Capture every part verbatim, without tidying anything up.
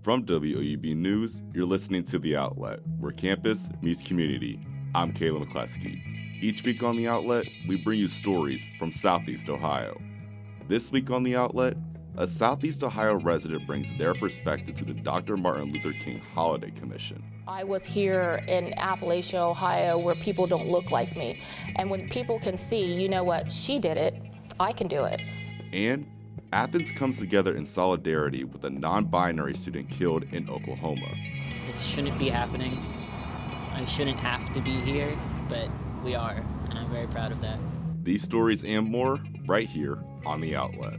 From W O U B News, you're listening to The Outlet, where campus meets community. I'm Kayla McCleskey. Each week on The Outlet, we bring you stories from Southeast Ohio. This week on The Outlet, a Southeast Ohio resident brings their perspective to the Doctor Martin Luther King Holiday Commission. I was here in Appalachia, Ohio, where people don't look like me. And when people can see, you know what, she did it, I can do it. And Athens comes together in solidarity with a non-binary student killed in Oklahoma. This shouldn't be happening. I shouldn't have to be here, but we are, and I'm very proud of that. These stories and more right here on The Outlet.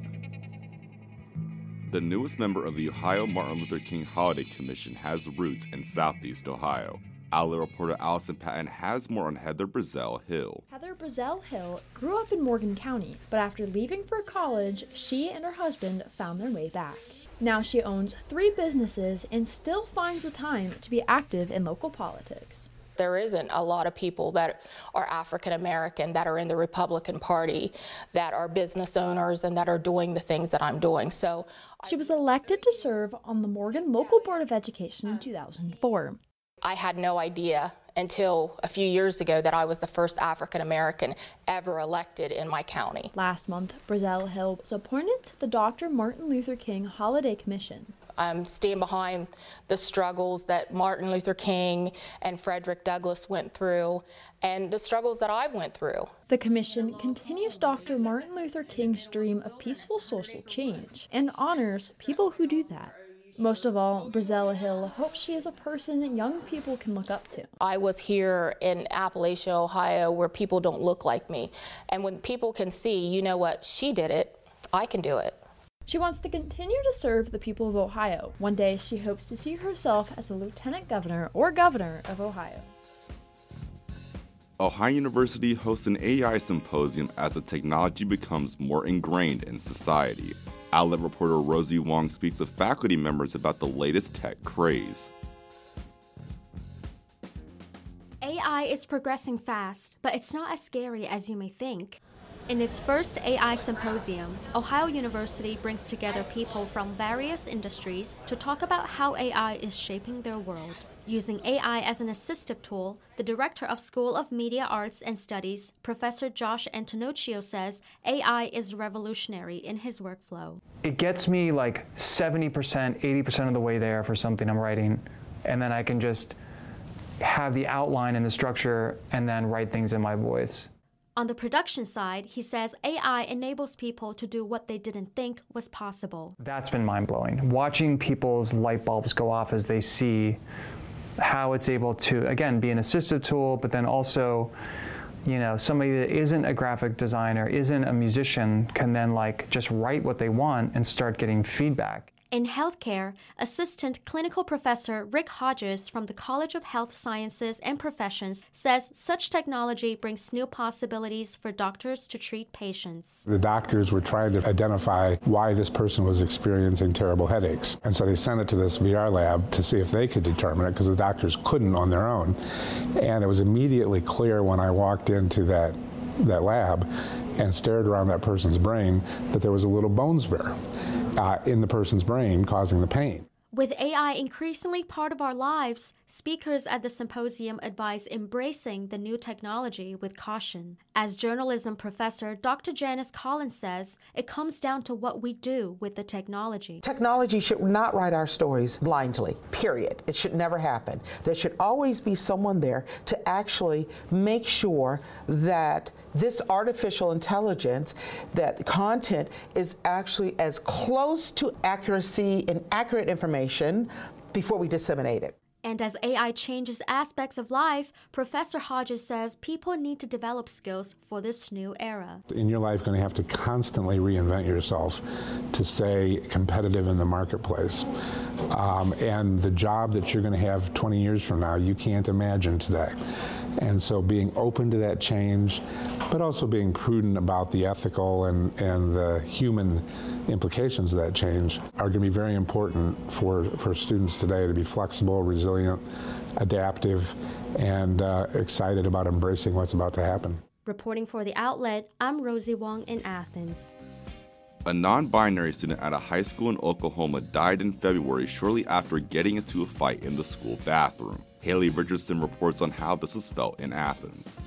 The newest member of the Ohio Martin Luther King Holiday Commission has roots in Southeast Ohio. Outlet reporter Allison Patton has more on Heather Brazel Hill. Heather Brazel Hill grew up in Morgan County, but after leaving for college, she and her husband found their way back. Now she owns three businesses and still finds the time to be active in local politics. There isn't a lot of people that are African American that are in the Republican Party, that are business owners and that are doing the things that I'm doing. So she was elected to serve on the Morgan Local Board of Education in two thousand four. I had no idea until a few years ago that I was the first African American ever elected in my county. Last month, Brazel Hill was appointed to the Doctor Martin Luther King Holiday Commission. I'm staying behind the struggles that Martin Luther King and Frederick Douglass went through and the struggles that I went through. The commission continues Doctor Martin Luther King's dream of peaceful social change and honors people who do that. Most of all, Brazel Hill hopes she is a person young people can look up to. I was here in Appalachia, Ohio, where people don't look like me. And when people can see, you know what, she did it, I can do it. She wants to continue to serve the people of Ohio. One day, she hopes to see herself as the lieutenant governor or governor of Ohio. Ohio University hosts an A I symposium as the technology becomes more ingrained in society. Outlet reporter Rosie Wong speaks with faculty members about the latest tech craze. A I is progressing fast, but it's not as scary as you may think. In its first A I symposium, Ohio University brings together people from various industries to talk about how A I is shaping their world. Using A I as an assistive tool, the director of School of Media Arts and Studies, Professor Josh Antonocchio, says A I is revolutionary in his workflow. It gets me like seventy percent, eighty percent of the way there for something I'm writing, and then I can just have the outline and the structure and then write things in my voice. On the production side, he says A I enables people to do what they didn't think was possible. That's been mind-blowing. Watching people's light bulbs go off as they see how it's able to, again, be an assistive tool, but then also, you know, somebody that isn't a graphic designer, isn't a musician, can then like just write what they want and start getting feedback. In healthcare, Assistant Clinical Professor Rick Hodges from the College of Health Sciences and Professions says such technology brings new possibilities for doctors to treat patients. The doctors were trying to identify why this person was experiencing terrible headaches. And so they sent it to this V R lab to see if they could determine it, because the doctors couldn't on their own. And it was immediately clear when I walked into that, that lab and stared around that person's brain that there was a little bone spur Uh, in the person's brain causing the pain. With A I increasingly part of our lives, speakers at the symposium advise embracing the new technology with caution. As journalism professor Doctor Janice Collins says, it comes down to what we do with the technology. Technology should not write our stories blindly, period. It should never happen. There should always be someone there to actually make sure that this artificial intelligence, that content is actually as close to accuracy and accurate information before we disseminate it. And as A I changes aspects of life, Professor Hodges says people need to develop skills for this new era. In your life, you're going to have to constantly reinvent yourself to stay competitive in the marketplace. Um, and the job that you're going to have twenty years from now, you can't imagine today. And so being open to that change, but also being prudent about the ethical and, and the human implications of that change are going to be very important for, for students today to be flexible, resilient, adaptive, and uh, excited about embracing what's about to happen. Reporting for The Outlet, I'm Rosie Wong in Athens. A non-binary student at a high school in Oklahoma died in February shortly after getting into a fight in the school bathroom. Haley Richardson reports on how this was felt in Athens.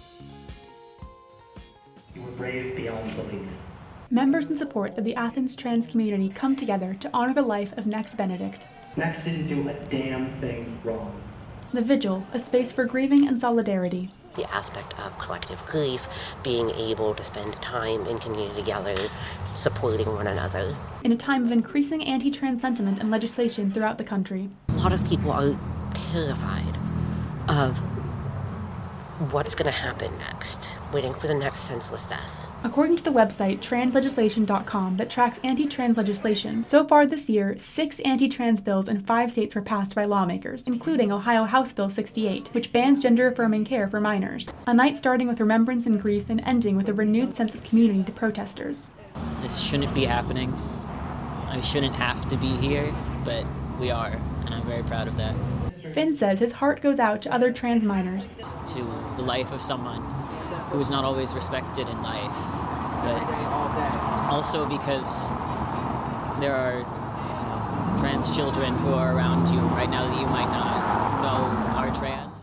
You were brave beyond belief. Members in support of the Athens trans community come together to honor the life of Nex Benedict. Nex didn't do a damn thing wrong. The Vigil, a space for grieving and solidarity. The aspect of collective grief, being able to spend time in community together, supporting one another. In a time of increasing anti-trans sentiment and legislation throughout the country. A lot of people are terrified of what is going to happen next, waiting for the next senseless death. According to the website trans legislation dot com that tracks anti-trans legislation, so far this year, six anti-trans bills in five states were passed by lawmakers, including Ohio House Bill sixty-eight, which bans gender-affirming care for minors. A night starting with remembrance and grief and ending with a renewed sense of community to protesters. This shouldn't be happening. I shouldn't have to be here, but we are, and I'm very proud of that. Finn says his heart goes out to other trans minors. To the life of someone who is not always respected in life, but also because there are, you know, trans children who are around you right now that you might not know are trans.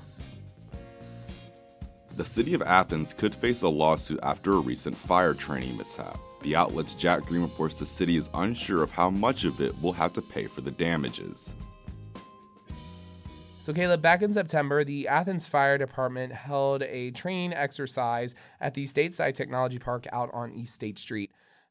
The city of Athens could face a lawsuit after a recent fire training mishap. The outlet's Jack Green reports the city is unsure of how much of it will have to pay for the damages. So, Caleb, back in September, the Athens Fire Department held a training exercise at the Stateside Technology Park out on East State Street.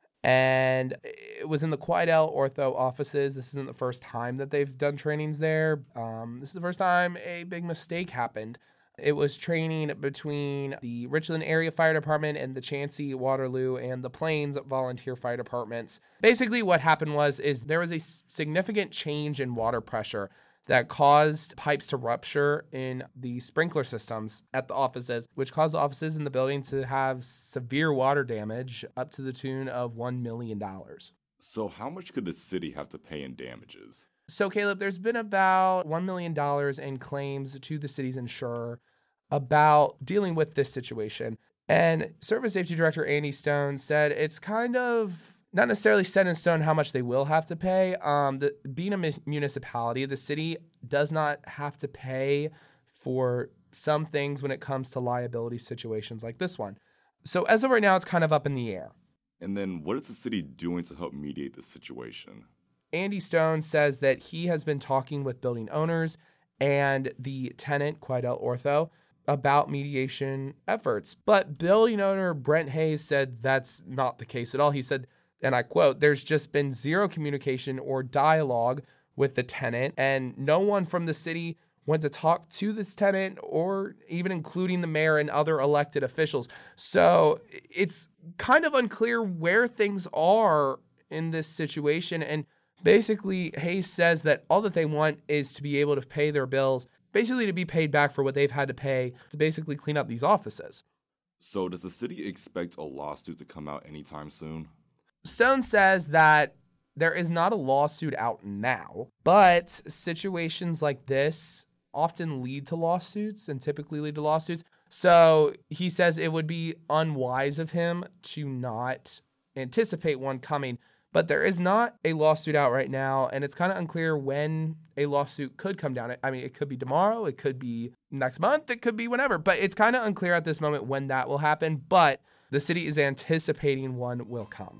And it was in the Quidel Ortho offices. This isn't the first time that they've done trainings there. Um, this is the first time a big mistake happened. It was training between the Richland Area Fire Department and the Chauncey, Waterloo, and the Plains Volunteer Fire Departments. Basically, what happened was is there was a significant change in water pressure that caused pipes to rupture in the sprinkler systems at the offices, which caused the offices in the building to have severe water damage up to the tune of one million dollars. So how much could the city have to pay in damages? So, Caleb, there's been about one million dollars in claims to the city's insurer about dealing with this situation. And Service Safety Director Andy Stone said it's kind of not necessarily set in stone how much they will have to pay. Um, the, being a municipality, the city does not have to pay for some things when it comes to liability situations like this one. So as of right now, it's kind of up in the air. And then what is the city doing to help mediate this situation? Andy Stone says that he has been talking with building owners and the tenant, Quidel Ortho, about mediation efforts. But building owner Brent Hayes said that's not the case at all. He said, and I quote, "There's just been zero communication or dialogue with the tenant, and no one from the city went to talk to this tenant or even including the mayor and other elected officials." So it's kind of unclear where things are in this situation. And basically, Hayes says that all that they want is to be able to pay their bills, basically to be paid back for what they've had to pay to basically clean up these offices. So does the city expect a lawsuit to come out anytime soon? Stone says that there is not a lawsuit out now, but situations like this often lead to lawsuits and typically lead to lawsuits. So he says it would be unwise of him to not anticipate one coming, but there is not a lawsuit out right now, and it's kind of unclear when a lawsuit could come down. I mean, it could be tomorrow, it could be next month, it could be whenever, but it's kind of unclear at this moment when that will happen, but the city is anticipating one will come.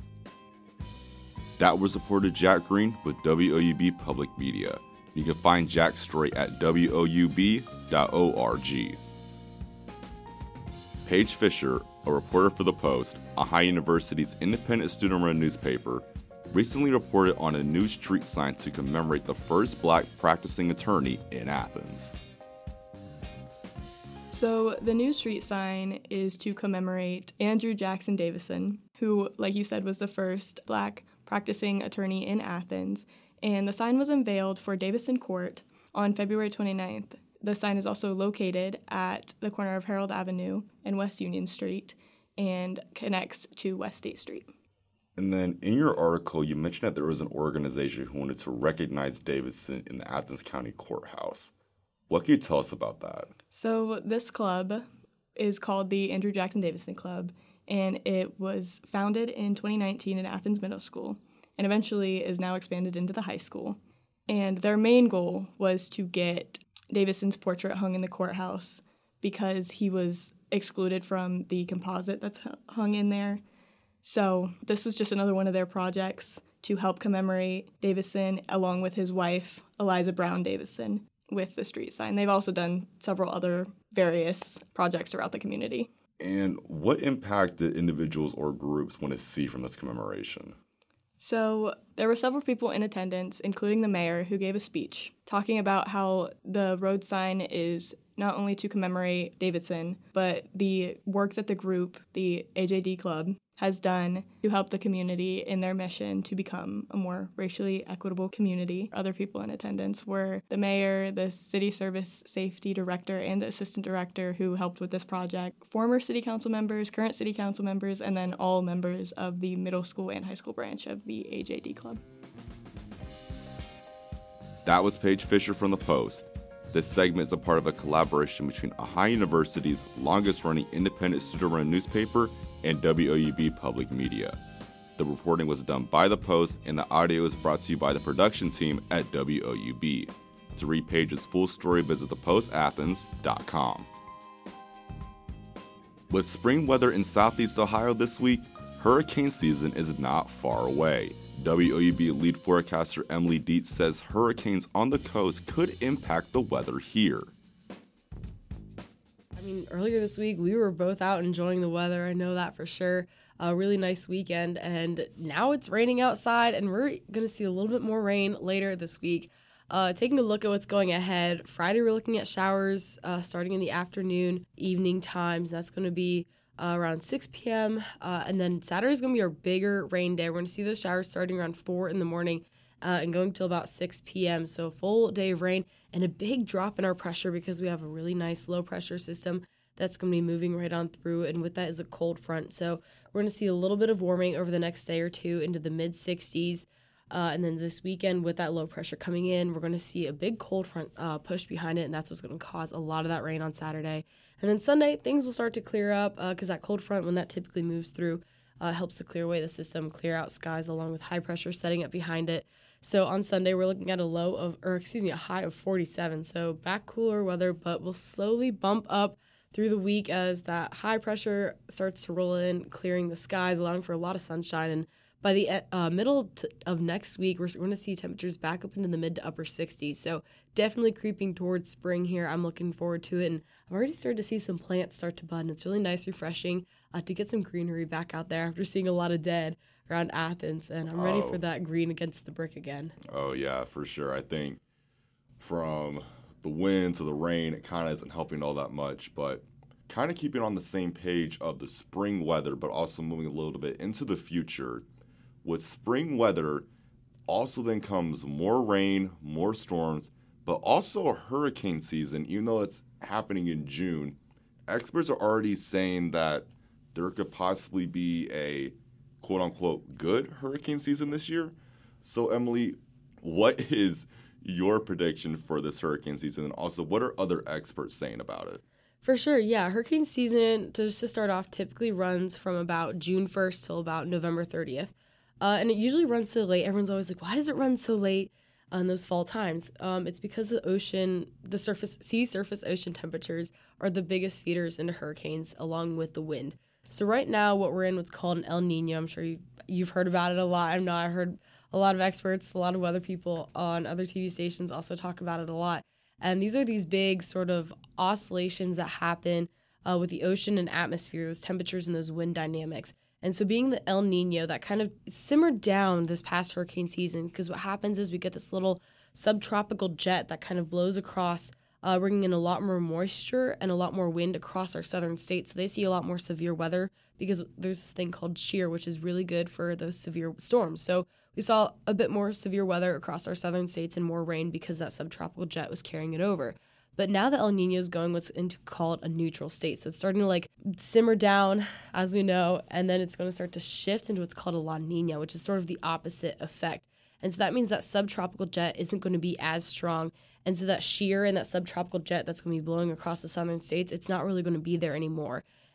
That was reporter Jack Green with W O U B Public Media. You can find Jack's story at W O U B dot org. Paige Fisher, a reporter for The Post, Ohio University's independent student-run newspaper, recently reported on a new street sign to commemorate the first black practicing attorney in Athens. So the new street sign is to commemorate Andrew Jackson Davison, who, like you said, was the first black practicing attorney in Athens, and the sign was unveiled for Davison Court on February twenty-ninth. The sign is also located at the corner of Harold Avenue and West Union Street and connects to West State Street. And then in your article, you mentioned that there was an organization who wanted to recognize Davison in the Athens County Courthouse. What can you tell us about that? So this club is called the Andrew Jackson Davison Club, and it was founded in twenty nineteen in Athens Middle School, and eventually is now expanded into the high school. And their main goal was to get Davison's portrait hung in the courthouse because he was excluded from the composite that's hung in there. So this was just another one of their projects to help commemorate Davison along with his wife, Eliza Brown Davison, with the street sign. They've also done several other various projects throughout the community. And what impact did individuals or groups want to see from this commemoration? So there were several people in attendance, including the mayor, who gave a speech talking about how the road sign is not only to commemorate Davison, but the work that the group, the A J D Club, has done to help the community in their mission to become a more racially equitable community. Other people in attendance were the mayor, the city service safety director, and the assistant director who helped with this project, former city council members, current city council members, and then all members of the middle school and high school branch of the A J D Club. That was Paige Fisher from The Post. This segment is a part of a collaboration between Ohio University's longest-running independent student-run newspaper and W O U B Public Media. The reporting was done by The Post, and the audio is brought to you by the production team at W O U B. To read Paige's full story, visit the post athens dot com. With spring weather in Southeast Ohio this week, hurricane season is not far away. W O U B lead forecaster Emily Dietz says hurricanes on the coast could impact the weather here. I mean, earlier this week, we were both out enjoying the weather. I know that for sure. A really nice weekend, and now it's raining outside, and we're going to see a little bit more rain later this week. Uh, taking a look at what's going ahead, Friday we're looking at showers uh, starting in the afternoon, evening times. That's going to be uh, around six p.m., uh, and then Saturday is going to be our bigger rain day. We're going to see those showers starting around four in the morning uh, and going till about six p.m., so a full day of rain and a big drop in our pressure because we have a really nice low-pressure system that's going to be moving right on through, and with that is a cold front. So we're going to see a little bit of warming over the next day or two into the mid-sixties. Uh, and then this weekend, with that low pressure coming in, we're going to see a big cold front uh, push behind it, and that's what's going to cause a lot of that rain on Saturday. And then Sunday, things will start to clear up because uh, that cold front, when that typically moves through, uh, helps to clear away the system, clear out skies along with high pressure setting up behind it. So on Sunday, we're looking at a low of, or excuse me, a high of forty-seven. So back cooler weather, but we'll slowly bump up through the week as that high pressure starts to roll in, clearing the skies, allowing for a lot of sunshine. And by the uh, middle t- of next week, we're going to see temperatures back up into the mid to upper sixties. So definitely creeping towards spring here. I'm looking forward to it. And I've already started to see some plants start to bud. And it's really nice, refreshing uh, to get some greenery back out there after seeing a lot of dead around Athens. And I'm ready oh. for that green against the brick again. Oh, yeah, for sure. I think from the wind to the rain, it kind of isn't helping all that much. But kind of keeping on the same page of the spring weather, but also moving a little bit into the future. With spring weather, also then comes more rain, more storms, but also a hurricane season. Even though it's happening in June, experts are already saying that there could possibly be a quote-unquote good hurricane season this year. So, Emily, what is your prediction for this hurricane season? And also, what are other experts saying about it? For sure, yeah. Hurricane season, just to start off, typically runs from about June first till about November thirtieth. Uh, and it usually runs so late. Everyone's always like, why does it run so late in those fall times? Um, it's because the ocean, the surface, sea surface ocean temperatures are the biggest feeders into hurricanes along with the wind. So right now what we're in what's called an El Nino. I'm sure you, you've heard about it a lot. I'm not. I've heard a lot of experts, a lot of weather people on other T V stations also talk about it a lot. And these are these big sort of oscillations that happen uh, with the ocean and atmosphere, those temperatures and those wind dynamics. And so being the El Nino, that kind of simmered down this past hurricane season, because what happens is we get this little subtropical jet that kind of blows across, uh, bringing in a lot more moisture and a lot more wind across our southern states. So they see a lot more severe weather because there's this thing called shear, which is really good for those severe storms. So we saw a bit more severe weather across our southern states and more rain because that subtropical jet was carrying it over. But now the El Nino is going what's into called a neutral state. So it's starting to like simmer down, as we know, and then it's going to start to shift into what's called a La Nina, which is sort of the opposite effect. And so that means that subtropical jet isn't going to be as strong. And so that shear and that subtropical jet that's going to be blowing across the southern states, it's not really going to be there anymore.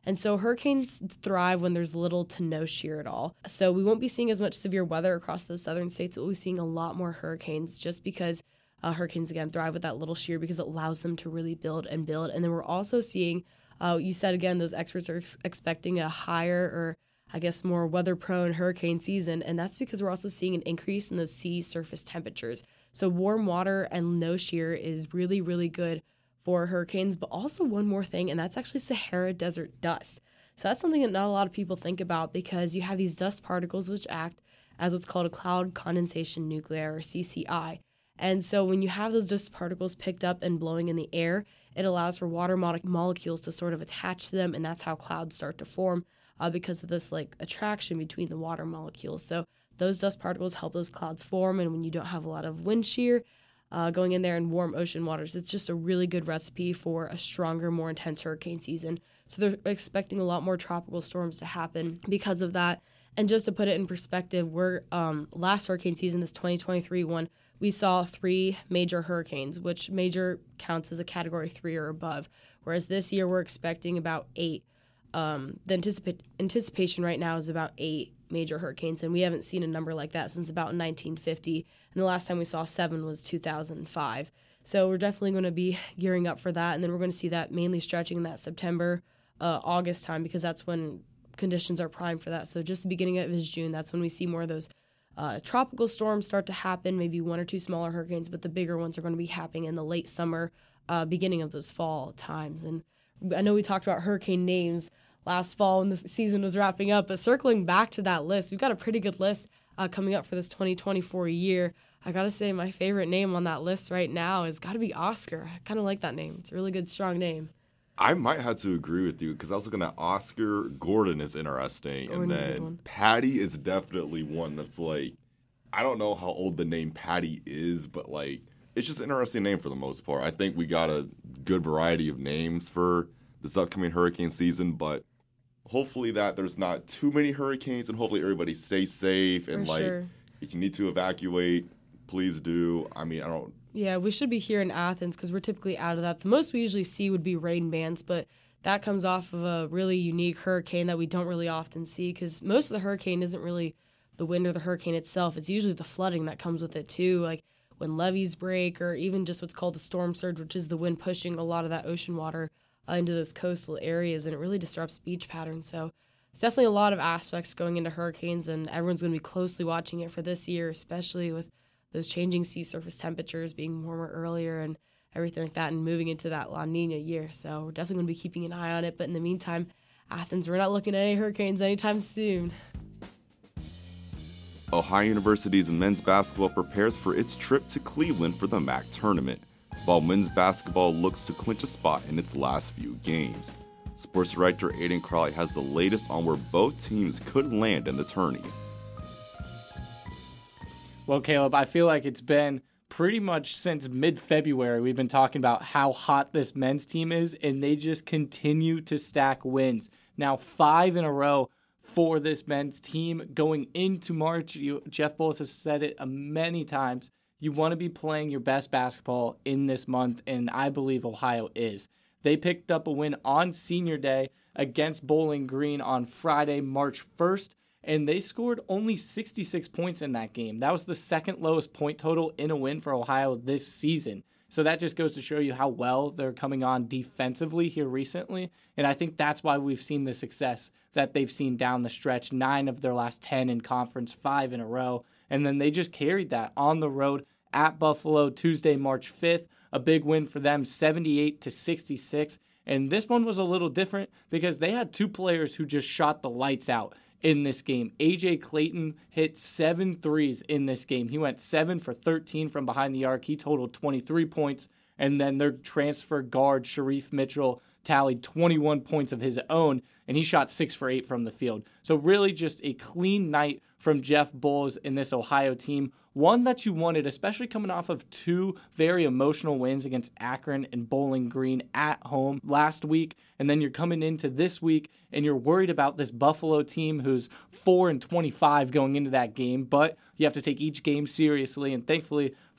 And so hurricanes thrive when there's little to no shear at all. So we won't be seeing as much severe weather across those southern states, but we'll be seeing a lot more hurricanes just because uh, hurricanes, again, thrive with that little shear because it allows them to really build and build. And then we're also seeing, uh, you said again, those experts are ex- expecting a higher or I guess more weather-prone hurricane season, and that's because we're also seeing an increase in those sea surface temperatures. So warm water and no shear is really, really good for hurricanes, but also one more thing, and that's actually Sahara Desert dust. So that's something that not a lot of people think about because you have these dust particles which act as what's called a cloud condensation nuclei, or C C I. And so when you have those dust particles picked up and blowing in the air, it allows for water mo- molecules to sort of attach to them, and that's how clouds start to form uh, because of this like attraction between the water molecules. So those dust particles help those clouds form, and when you don't have a lot of wind shear uh, going in there in warm ocean waters, it's just a really good recipe for a stronger, more intense hurricane season. So they're expecting a lot more tropical storms to happen because of that. And just to put it in perspective, we're um, last hurricane season, this twenty twenty-three one, we saw three major hurricanes, which major counts as a category three or above, whereas this year we're expecting about eight. Um, the anticipa- anticipation right now is about eight major hurricanes, and we haven't seen a number like that since about nineteen fifty, and the last time we saw seven was two thousand five. So we're definitely going to be gearing up for that, and then we're going to see that mainly stretching in that September, uh, August time, because that's when conditions are prime for that. So just the beginning of is June, that's when we see more of those uh, tropical storms start to happen, maybe one or two smaller hurricanes, but the bigger ones are going to be happening in the late summer, uh, beginning of those fall times. And I know we talked about hurricane names last fall when the season was wrapping up, but circling back to that list, we've got a pretty good list uh, coming up for this twenty twenty-four year. I gotta say my favorite name on that list right now has got to be Oscar. I kind of like that name. It's a really good, strong name. I might have to agree with you because I was looking at Oscar. Gordon is interesting. Gordon's and a good one. then Patty is definitely one that's like, I don't know how old the name Patty is, but like, it's just an interesting name for the most part. I think we got a good variety of names for this upcoming hurricane season, but hopefully that there's not too many hurricanes and hopefully everybody stays safe and For like, sure. if you need to evacuate, please do. I mean, I don't. Yeah, we should be here in Athens because we're typically out of that. The most we usually see would be rain bands, but that comes off of a really unique hurricane that we don't really often see because most of the hurricane isn't really the wind or the hurricane itself. It's usually the flooding that comes with it too, like when levees break or even just what's called the storm surge, which is the wind pushing a lot of that ocean water uh, into those coastal areas, and it really disrupts beach patterns. So it's definitely a lot of aspects going into hurricanes, and everyone's going to be closely watching it for this year, especially with those changing sea surface temperatures being warmer earlier and everything like that, and moving into that La Nina year. So we're definitely going to be keeping an eye on it. But in the meantime, Athens, we're not looking at any hurricanes anytime soon. Ohio University's men's basketball prepares for its trip to Cleveland for the M A C tournament, while men's basketball looks to clinch a spot in its last few games. Sports director Aiden Crowley has the latest on where both teams could land in the tourney. Well, Caleb, I feel like it's been pretty much since mid-February we've been talking about how hot this men's team is, and they just continue to stack wins. Now five in a row for this men's team going into March. You, Jeff Bolt has said it many times. You want to be playing your best basketball in this month, and I believe Ohio is. They picked up a win on Senior Day against Bowling Green on Friday, March first. And they scored only sixty-six points in that game. That was the second lowest point total in a win for Ohio this season. So that just goes to show you how well they're coming on defensively here recently. And I think that's why we've seen the success that they've seen down the stretch. Nine of their last ten in conference, five in a row. And then they just carried that on the road at Buffalo Tuesday, March fifth. A big win for them, seventy-eight to sixty-six. And this one was a little different because they had two players who just shot the lights out in this game. A J Clayton hit seven threes in this game. He went seven for thirteen from behind the arc. He totaled twenty-three points. And then their transfer guard, Sharif Mitchell, tallied twenty-one points of his own, and he shot six for eight from the field. So really just a clean night from Jeff Boals in this Ohio team. One that you wanted, especially coming off of two very emotional wins against Akron and Bowling Green at home last week. And then you're coming into this week and you're worried about this Buffalo team who's four and twenty-five going into that game. But you have to take each game seriously. And thankfully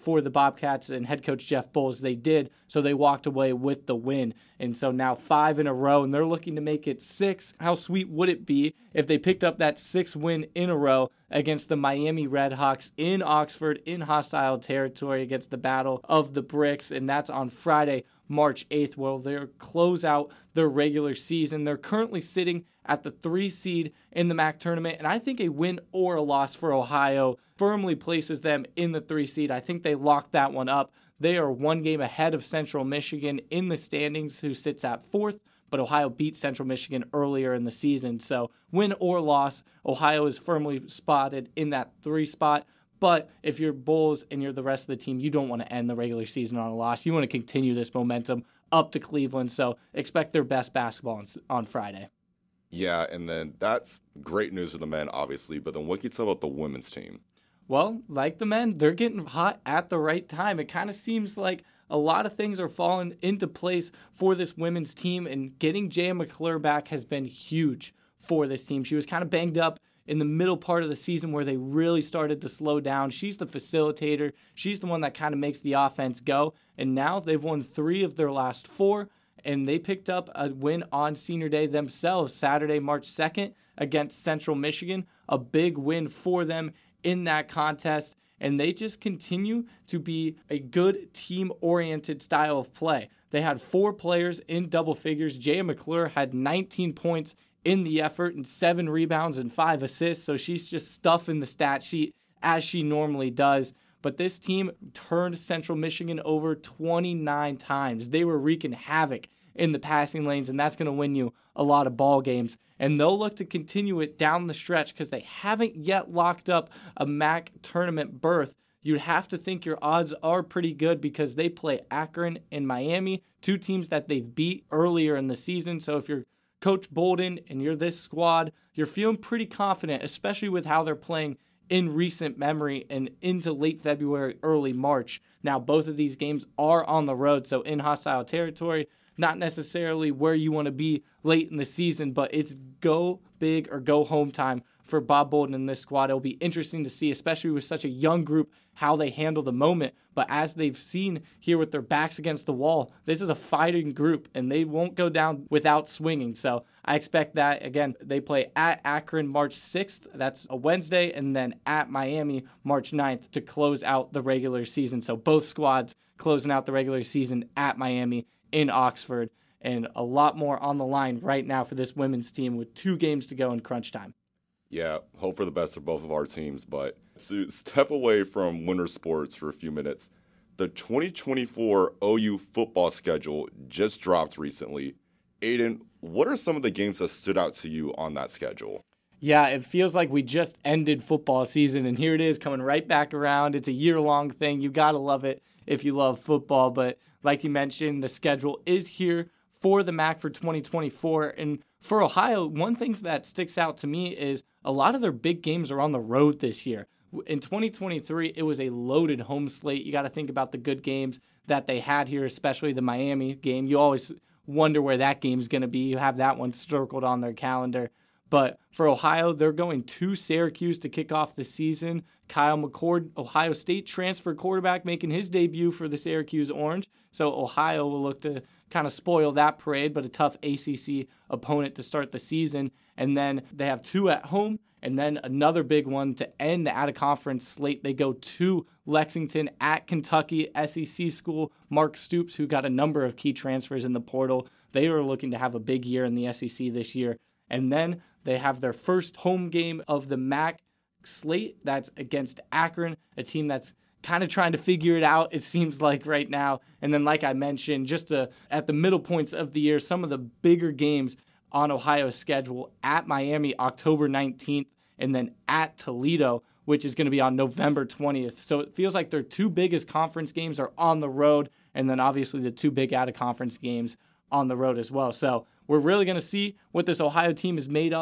for the Bobcats and head coach Jeff Bowles. They did, so they walked away with the win. And so now five in a row, and they're looking to make it six. How sweet would it be if they picked up that sixth win in a row against the Miami Redhawks in Oxford in hostile territory against the Battle of the Bricks, and that's on Friday, March eighth, where they'll close out their regular season. They're currently sitting at the three seed in the M A C tournament, and I think a win or a loss for Ohio firmly places them in the three seed. I think they locked that one up. They are one game ahead of Central Michigan in the standings, who sits at fourth, but Ohio beat Central Michigan earlier in the season. So win or loss, Ohio is firmly spotted in that three spot. But if you're Bulls and you're the rest of the team, you don't want to end the regular season on a loss. You want to continue this momentum up to Cleveland. So expect their best basketball on, on Friday. Yeah, and then that's great news for the men, obviously. But then what can you tell about the women's team? Well, like the men, they're getting hot at the right time. It kind of seems like a lot of things are falling into place for this women's team, and getting Jaya McClure back has been huge for this team. She was kind of banged up in the middle part of the season where they really started to slow down. She's the facilitator. She's the one that kind of makes the offense go. And now they've won three of their last four, and they picked up a win on Senior Day themselves, Saturday, March second, against Central Michigan. A big win for them in that contest, and they just continue to be a good team-oriented style of play. They had four players in double figures. Jaya McClure had nineteen points in the effort and seven rebounds and five assists, so she's just stuffing the stat sheet as she normally does. But this team turned Central Michigan over twenty-nine times. They were wreaking havoc in the passing lanes, and that's going to win you a lot of ball games. And they'll look to continue it down the stretch because they haven't yet locked up a M A C tournament berth. You'd have to think your odds are pretty good because they play Akron and Miami, two teams that they've beat earlier in the season. So if you're Coach Bolden and you're this squad, you're feeling pretty confident, especially with how they're playing in recent memory and into late February, early March. Now, both of these games are on the road, so in hostile territory. Not necessarily where you want to be late in the season, but it's go big or go home time for Bob Bolden and this squad. It'll be interesting to see, especially with such a young group, how they handle the moment. But as they've seen here with their backs against the wall, this is a fighting group, and they won't go down without swinging. So I expect that. Again, they play at Akron March sixth. That's a Wednesday, and then at Miami March ninth to close out the regular season. So both squads closing out the regular season at Miami in Oxford, and a lot more on the line right now for this women's team with two games to go in crunch time. Yeah, hope for the best for both of our teams, but to step away from winter sports for a few minutes, the twenty twenty-four O U football schedule just dropped recently. Aiden, what are some of the games that stood out to you on that schedule? Yeah, it feels like we just ended football season, and here it is coming right back around. It's a year-long thing. You got to love it if you love football, but like you mentioned, the schedule is here for the M A C for twenty twenty-four. And for Ohio, one thing that sticks out to me is a lot of their big games are on the road this year. In twenty twenty-three, it was a loaded home slate. You got to think about the good games that they had here, especially the Miami game. You always wonder where that game's going to be. You have that one circled on their calendar. But for Ohio, they're going to Syracuse to kick off the season. Kyle McCord, Ohio State transfer quarterback, making his debut for the Syracuse Orange. So Ohio will look to kind of spoil that parade, but a tough A C C opponent to start the season. And then they have two at home, and then another big one to end the out-of-conference slate. They go to Lexington at Kentucky, S E C school. Mark Stoops, who got a number of key transfers in the portal. They are looking to have a big year in the S E C this year. And then they have their first home game of the M A C slate. That's against Akron, a team that's kind of trying to figure it out, it seems like right now. And then, like I mentioned, just the, at the middle points of the year, some of the bigger games on Ohio's schedule: at Miami, October nineteenth, and then at Toledo, which is going to be on November twentieth. So it feels like their two biggest conference games are on the road, and then obviously the two big out-of-conference games on the road as well. So we're really going to see what this Ohio team is made of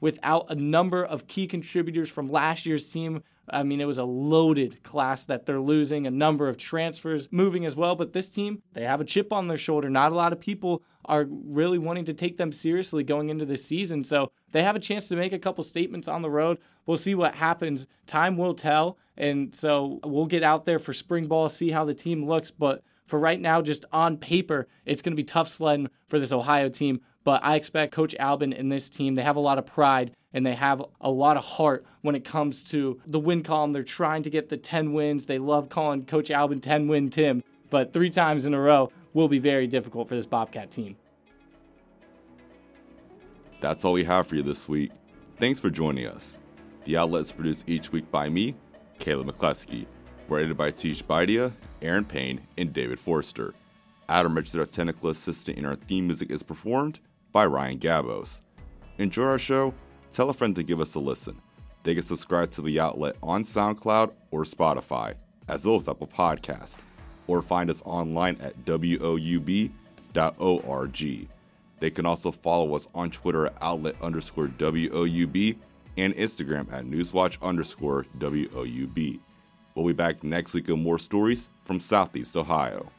without a number of key contributors from last year's team. I mean, it was a loaded class that they're losing, a number of transfers moving as well. But this team, they have a chip on their shoulder. Not a lot of people are really wanting to take them seriously going into this season. So they have a chance to make a couple statements on the road. We'll see what happens. Time will tell. And so we'll get out there for spring ball, see how the team looks. But for right now, just on paper, it's going to be tough sledding for this Ohio team. But I expect Coach Albin and this team, they have a lot of pride and they have a lot of heart when it comes to the win column. They're trying to get the ten wins. They love calling Coach Albin ten-win Tim. But three times in a row will be very difficult for this Bobcat team. That's all we have for you this week. Thanks for joining us. The Outlet is produced each week by me, Caleb McCleskey. We're edited by Tish Baidia, Aaron Payne, and David Forster. Adam Richards, our technical assistant, and our theme music is performed by Ryan Gabos. Enjoy our show? Tell a friend to give us a listen. They can subscribe to The Outlet on SoundCloud or Spotify, as well as Apple Podcasts, or find us online at W O U B dot org. They can also follow us on Twitter at outlet underscore W O U B and Instagram at newswatch underscore W O U B. We'll be back next week with more stories from Southeast Ohio.